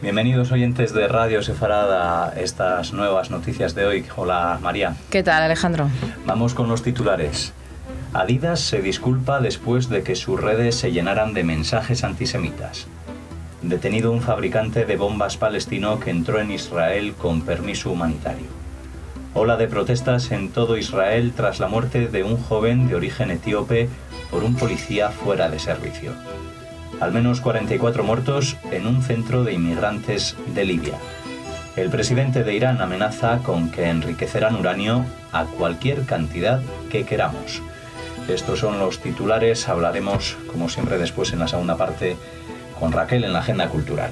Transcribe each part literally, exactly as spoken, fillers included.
Bienvenidos oyentes de Radio Sefarad a estas nuevas noticias de hoy. Hola María. ¿Qué tal, Alejandro? Vamos con los titulares. Adidas se disculpa después de que sus redes se llenaran de mensajes antisemitas. Detenido un fabricante de bombas palestino que entró en Israel con permiso humanitario. Ola de protestas en todo Israel tras la muerte de un joven de origen etíope por un policía fuera de servicio. Al menos cuarenta y cuatro muertos en un centro de inmigrantes de Libia. El presidente de Irán amenaza con que enriquecerán uranio a cualquier cantidad que queramos. Estos son los titulares. Hablaremos, como siempre, después en la segunda parte con Raquel en la agenda cultural.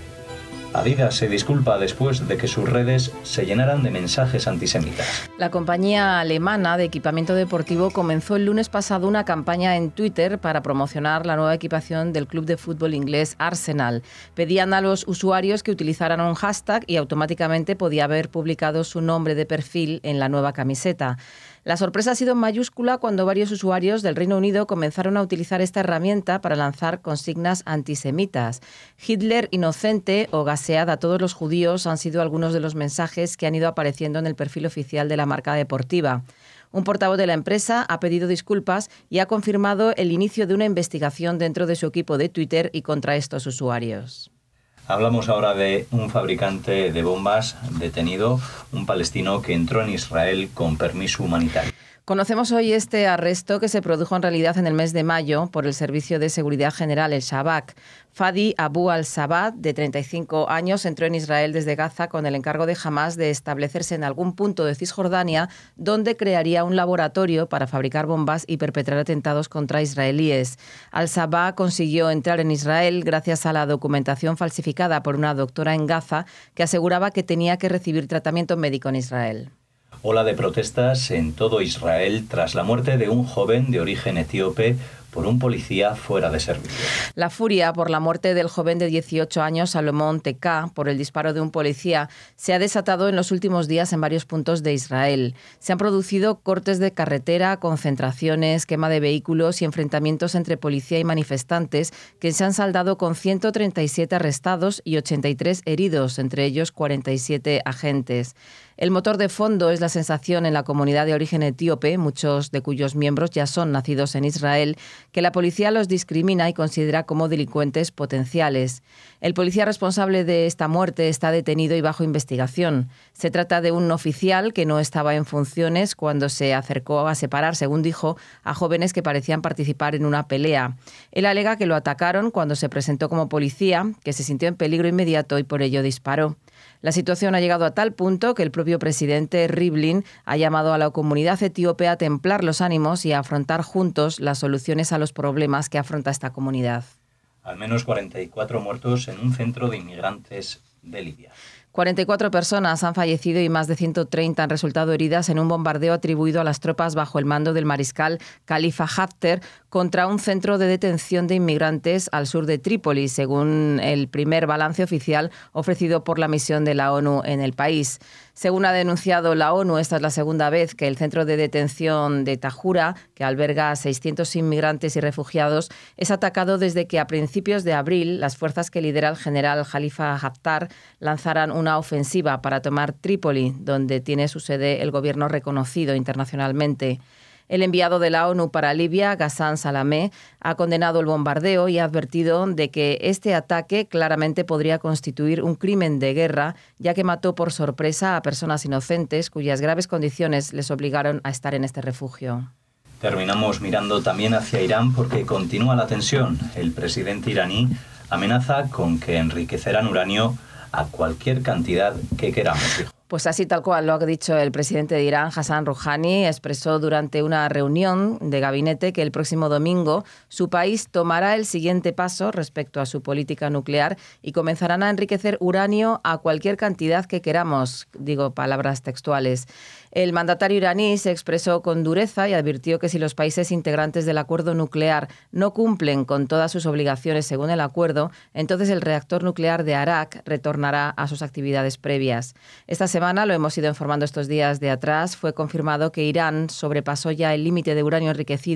Adidas se disculpa después de que sus redes se llenaran de mensajes antisemitas. La compañía alemana de equipamiento deportivo comenzó el lunes pasado una campaña en Twitter para promocionar la nueva equipación del club de fútbol inglés Arsenal. Pedían a los usuarios que utilizaran un hashtag y automáticamente podía haber publicado su nombre de perfil en la nueva camiseta. La sorpresa ha sido mayúscula cuando varios usuarios del Reino Unido comenzaron a utilizar esta herramienta para lanzar consignas antisemitas. Hitler inocente o gasead a todos los judíos han sido algunos de los mensajes que han ido apareciendo en el perfil oficial de la marca deportiva. Un portavoz de la empresa ha pedido disculpas y ha confirmado el inicio de una investigación dentro de su equipo de Twitter y contra estos usuarios. Hablamos ahora de un fabricante de bombas detenido, un palestino que entró en Israel con permiso humanitario. Conocemos hoy este arresto que se produjo en realidad en el mes de mayo por el Servicio de Seguridad General, el Shabak. Fadi Abu al-Sabad, de treinta y cinco años, entró en Israel desde Gaza con el encargo de Hamás de establecerse en algún punto de Cisjordania, donde crearía un laboratorio para fabricar bombas y perpetrar atentados contra israelíes. Al-Sabah consiguió entrar en Israel gracias a la documentación falsificada por una doctora en Gaza que aseguraba que tenía que recibir tratamiento médico en Israel. Ola de protestas en todo Israel tras la muerte de un joven de origen etíope por un policía fuera de servicio. La furia por la muerte del joven de dieciocho años, Salomón Teká, por el disparo de un policía, se ha desatado en los últimos días en varios puntos de Israel. Se han producido cortes de carretera, concentraciones, quema de vehículos y enfrentamientos entre policía y manifestantes que se han saldado con ciento treinta y siete arrestados y ochenta y tres heridos, entre ellos cuarenta y siete agentes. El motor de fondo es la sensación en la comunidad de origen etíope, muchos de cuyos miembros ya son nacidos en Israel, que la policía los discrimina y considera como delincuentes potenciales. El policía responsable de esta muerte está detenido y bajo investigación. Se trata de un oficial que no estaba en funciones cuando se acercó a separar, según dijo, a jóvenes que parecían participar en una pelea. Él alega que lo atacaron cuando se presentó como policía, que se sintió en peligro inmediato y por ello disparó. La situación ha llegado a tal punto que el propio presidente Rivlin ha llamado a la comunidad etíope a templar los ánimos y a afrontar juntos las soluciones a los problemas que afronta esta comunidad. Al menos cuarenta y cuatro muertos en un centro de inmigrantes de Libia. cuarenta y cuatro personas han fallecido y más de ciento treinta han resultado heridas en un bombardeo atribuido a las tropas bajo el mando del mariscal Khalifa Haftar contra un centro de detención de inmigrantes al sur de Trípoli, según el primer balance oficial ofrecido por la misión de la ONU en el país. Según ha denunciado la ONU, esta es la segunda vez que el centro de detención de Tajura, que alberga a seiscientos inmigrantes y refugiados, es atacado desde que a principios de abril las fuerzas que lidera el general Khalifa Haftar lanzaran una ofensiva para tomar Trípoli, donde tiene su sede el gobierno reconocido internacionalmente. El enviado de la ONU para Libia, Ghassan Salamé, ha condenado el bombardeo y ha advertido de que este ataque claramente podría constituir un crimen de guerra, ya que mató por sorpresa a personas inocentes cuyas graves condiciones les obligaron a estar en este refugio. Terminamos mirando también hacia Irán porque continúa la tensión. El presidente iraní amenaza con que enriquecerán uranio a cualquier cantidad que queramos, dijo. Pues así tal cual lo ha dicho el presidente de Irán, Hassan Rouhani, expresó durante una reunión de gabinete que el próximo domingo su país tomará el siguiente paso respecto a su política nuclear y comenzarán a enriquecer uranio a cualquier cantidad que queramos, digo palabras textuales. El mandatario iraní se expresó con dureza y advirtió que si los países integrantes del acuerdo nuclear no cumplen con todas sus obligaciones según el acuerdo, entonces el reactor nuclear de Arak retornará a sus actividades previas. Esta semana, lo hemos ido informando estos días de atrás, fue confirmado que Irán sobrepasó ya el límite de uranio enriquecido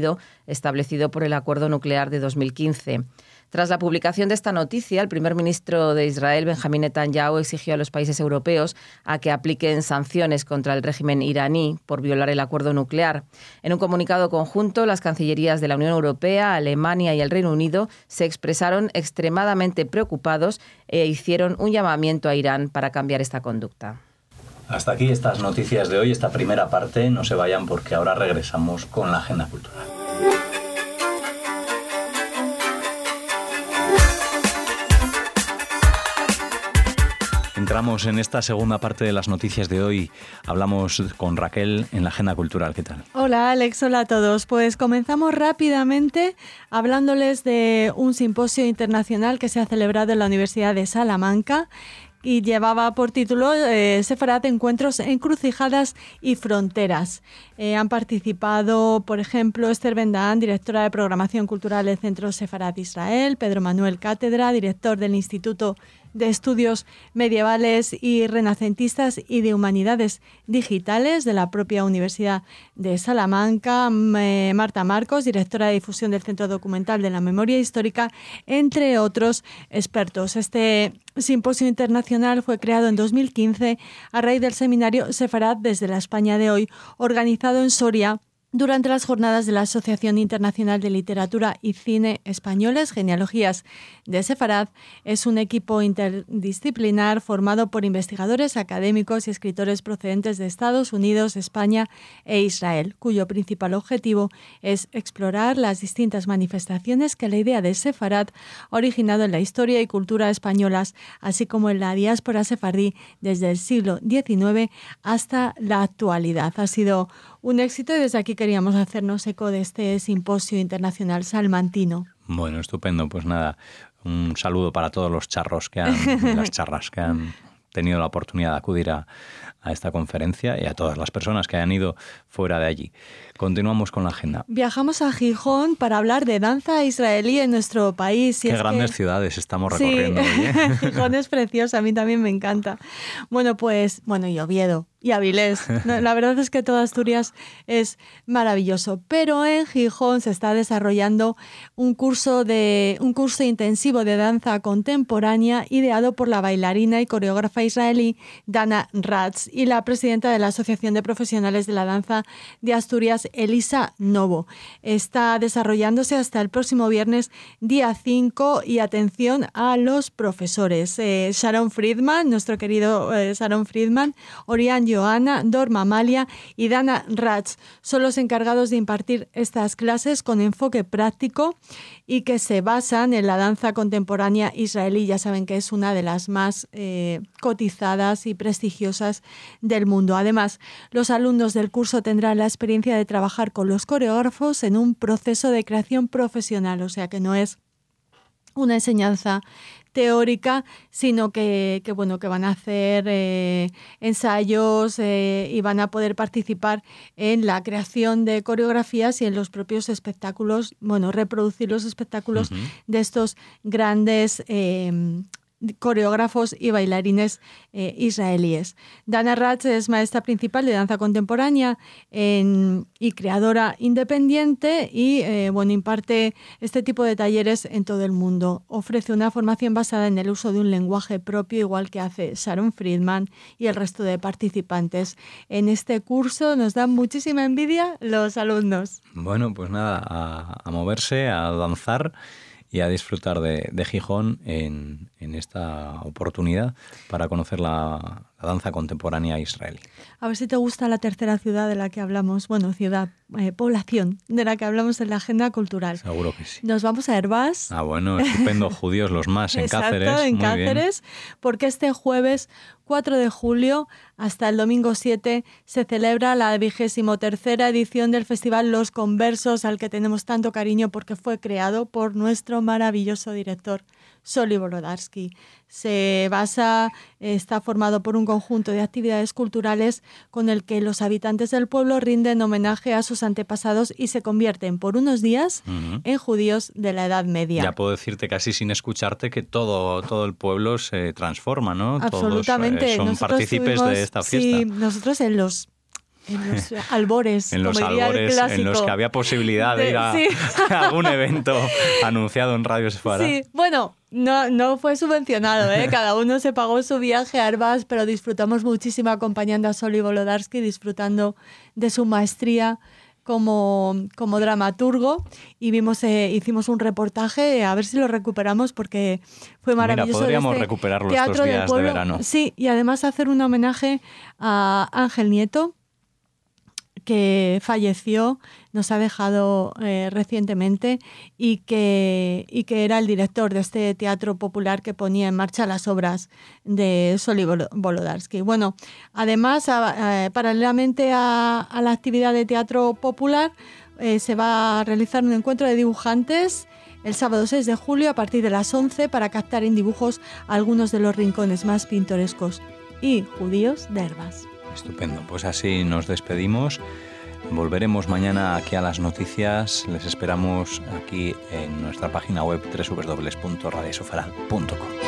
establecido por el acuerdo nuclear de dos mil quince. Tras la publicación de esta noticia, el primer ministro de Israel, Benjamín Netanyahu, exigió a los países europeos a que apliquen sanciones contra el régimen iraní por violar el acuerdo nuclear. En un comunicado conjunto, las cancillerías de la Unión Europea, Alemania y el Reino Unido se expresaron extremadamente preocupados e hicieron un llamamiento a Irán para cambiar esta conducta. Hasta aquí estas noticias de hoy, esta primera parte. No se vayan porque ahora regresamos con la agenda cultural. Entramos en esta segunda parte de las noticias de hoy. Hablamos con Raquel en la agenda cultural. ¿Qué tal? Hola Alex, hola a todos. Pues comenzamos rápidamente hablándoles de un simposio internacional que se ha celebrado en la Universidad de Salamanca y llevaba por título eh, Sefarad, Encuentros, Encrucijadas y Fronteras. Eh, han participado, por ejemplo, Esther Bendahán, directora de Programación Cultural del Centro Sefarad Israel, Pedro Manuel Cátedra, director del Instituto de Estudios Medievales y Renacentistas y de Humanidades Digitales de la propia Universidad de Salamanca, eh, Marta Marcos, directora de difusión del Centro Documental de la Memoria Histórica, entre otros expertos. Este simposio internacional fue creado en dos mil quince a raíz del seminario Sefarad desde la España de hoy, organizado en Soria durante las jornadas de la Asociación Internacional de Literatura y Cine Españoles, Genealogías de Sefarad. Es un equipo interdisciplinar formado por investigadores, académicos y escritores procedentes de Estados Unidos, España e Israel, cuyo principal objetivo es explorar las distintas manifestaciones que la idea de Sefarad ha originado en la historia y cultura españolas, así como en la diáspora sefardí desde el siglo diecinueve hasta la actualidad. Ha sido un éxito y desde aquí queríamos hacernos eco de este simposio internacional salmantino. Bueno, estupendo. Pues nada, un saludo para todos los charros que han, las charras que han tenido la oportunidad de acudir a, a esta conferencia y a todas las personas que hayan ido fuera de allí. Continuamos con la agenda. Viajamos a Gijón para hablar de danza israelí en nuestro país. Qué grandes que... ciudades estamos recorriendo. Sí. Hoy, ¿eh? Gijón es preciosa, a mí también me encanta. Bueno, pues, bueno, y Oviedo y Avilés. La verdad es que toda Asturias es maravilloso. Pero en Gijón se está desarrollando un curso, de, un curso intensivo de danza contemporánea ideado por la bailarina y coreógrafa israelí Dana Ratz y la presidenta de la Asociación de Profesionales de la Danza de Asturias, Elisa Novo. Está desarrollándose hasta el próximo viernes, día cinco, y atención a los profesores. Eh, Sharon Friedman, nuestro querido eh, Sharon Friedman, Orián Johanna, Dorma Amalia y Dana Ratz son los encargados de impartir estas clases con enfoque práctico y que se basan en la danza contemporánea israelí. Ya saben que es una de las más eh, cotizadas y prestigiosas del mundo. Además, los alumnos del curso tendrán la experiencia de trabajar con los coreógrafos en un proceso de creación profesional, o sea que no es una enseñanza teórica, sino que, que, bueno, que van a hacer eh, ensayos eh, y van a poder participar en la creación de coreografías y en los propios espectáculos, bueno, reproducir los espectáculos uh-huh. de estos grandes eh, coreógrafos y bailarines eh, israelíes. Dana Ratz es maestra principal de danza contemporánea en, y creadora independiente y eh, bueno, imparte este tipo de talleres en todo el mundo. Ofrece una formación basada en el uso de un lenguaje propio, igual que hace Sharon Friedman y el resto de participantes. En este curso nos dan muchísima envidia los alumnos. Bueno, pues nada, a, a moverse, a danzar y a disfrutar de, de Gijón en, en esta oportunidad para conocer la, la danza contemporánea israelí. A ver si te gusta la tercera ciudad de la que hablamos, bueno, ciudad, eh, población de la que hablamos en la agenda cultural. Seguro que sí. Nos vamos a Herbás. Ah, bueno, estupendo, judíos los más, en Exacto, Cáceres. en Muy Cáceres, bien. Porque este jueves cuatro de julio hasta el domingo siete se celebra la vigésimo tercera edición del Festival Los Conversos, al que tenemos tanto cariño porque fue creado por nuestro maravilloso director Soli Borodarsky. Se basa, está formado por un conjunto de actividades culturales con el que los habitantes del pueblo rinden homenaje a sus antepasados y se convierten por unos días uh-huh. en judíos de la Edad Media. Ya puedo decirte casi sin escucharte que todo, todo el pueblo se transforma, ¿no? Absolutamente. Todos eh, son nosotros partícipes tuvimos, de esta fiesta. Sí, nosotros en los en los albores, en los como diría el albores clásico. en los que había posibilidad de, de ir a, sí. a algún evento anunciado en Radio Sefarad. Sí, bueno, no, no fue subvencionado, ¿eh? Cada uno se pagó su viaje a Herbás, pero disfrutamos muchísimo acompañando a Soli Volodarsky, disfrutando de su maestría como, como dramaturgo, y vimos, eh, hicimos un reportaje, a ver si lo recuperamos porque fue maravilloso. Mira, podríamos este recuperarlo Teatro estos días del Pueblo. de verano. Sí, y además hacer un homenaje a Ángel Nieto, que falleció, nos ha dejado eh, recientemente, y que, y que era el director de este teatro popular que ponía en marcha las obras de Soli Volodarsky. Bueno, además, a, a, paralelamente a, a la actividad de teatro popular, eh, se va a realizar un encuentro de dibujantes el sábado seis de julio a partir de las once para captar en dibujos algunos de los rincones más pintorescos y judíos de Herbás. Estupendo, pues así nos despedimos. Volveremos mañana aquí a las noticias. Les esperamos aquí en nuestra página web doble u doble u doble u punto radio sefarad punto com.